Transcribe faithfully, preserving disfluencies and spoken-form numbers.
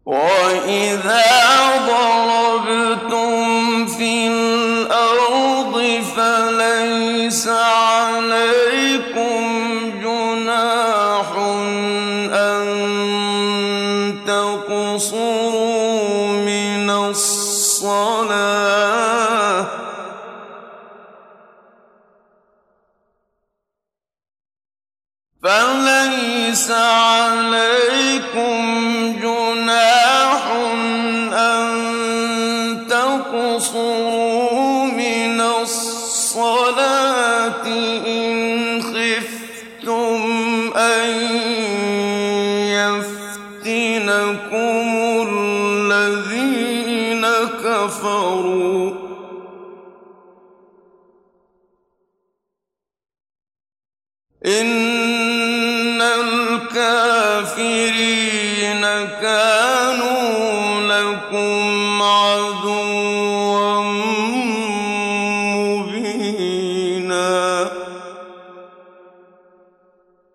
وَإِذَا ضَرَبْتُمْ فِي الْأَرْضِ فَلَيْسَ عَلَيْكُمْ جُنَاحٌ أَن تَقْصُرُوا مِنَ الصَّلَاةِ ۚ فَلَيْسَ عَلَيْكُمْ جُنَاحٌ أَن تَقْصُرُوا مِنَ الصَّلَاةِ إِنْ خِفْتُمْ أَن يَفْتِنَكُمُ الَّذِينَ كَفَرُوا ۚ إِنَّ الْكَافِرِينَ كَانُوا لَكُمْ عَدُوًّا مُّبِينًا